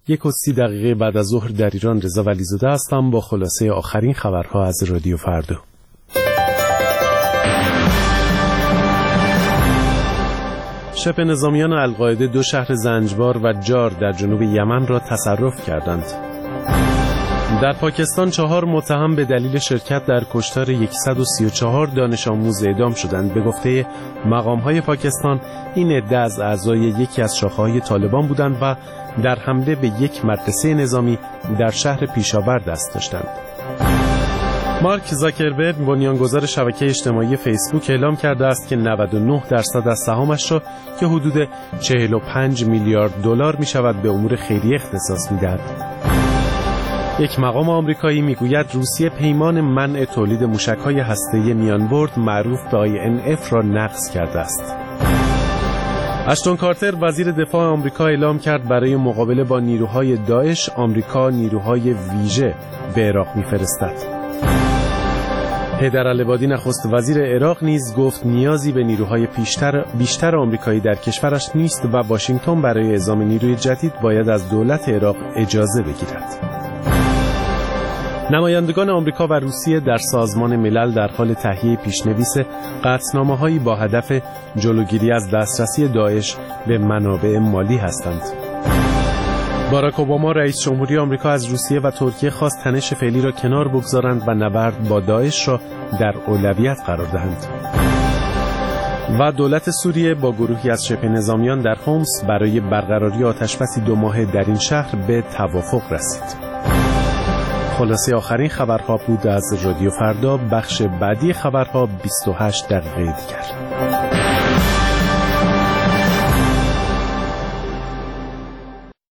1:30 بعد از ظهر در ایران. رضا ولیزاده هستم با خلاصه آخرین خبرها از رادیو فردا. شبه نظامیان القاعده 2 شهر زنجبار و جار در جنوب یمن را تصرف کردند. در پاکستان 4 متهم به دلیل شرکت در کشتار 134 دانش آموز اعدام شدند. به گفته مقام‌های پاکستان این عده از اعضای یکی از شاخه‌های طالبان بودند و در حمله به یک مدرسه نظامی در شهر پیشاور دست داشتند. مارک زاکربرگ بنیانگذار شبکه اجتماعی فیسبوک اعلام کرده است که 99% از سهامش را که حدود 45 میلیارد دلار می‌شود به امور خیریه اختصاص می‌دهد. یک مقام آمریکایی میگوید روسیه پیمان منع تولید موشک‌های هسته‌ای میانبرد معروف به INF را نقض کرده است. اشتون کارتر وزیر دفاع آمریکا اعلام کرد برای مقابله با نیروهای داعش آمریکا نیروهای ویژه به عراق می‌فرستد. حیدرالعبادی نخست وزیر عراق نیز گفت نیازی به نیروهای بیشتر آمریکایی در کشورش نیست و واشنگتن برای اعزام نیروی جدید باید از دولت عراق اجازه بگیرد. نمایندگان آمریکا و روسیه در سازمان ملل در حال تهیه پیشنویس قطعنامه‌هایی با هدف جلوگیری از دسترسی داعش به منابع مالی هستند. باراک اوباما رئیس جمهوری آمریکا از روسیه و ترکیه خواست تنش فعلی را کنار بگذارند و نبرد با داعش را در اولویت قرار دهند. و دولت سوریه با گروهی از شبه نظامیان در حمص برای برقراری آتشبسی 2 ماهه در این شهر به توافق رسید. خلاصه آخرین خبرها بود از رادیو فردا. بخش بعدی خبرها 28 دقیقه دیگر.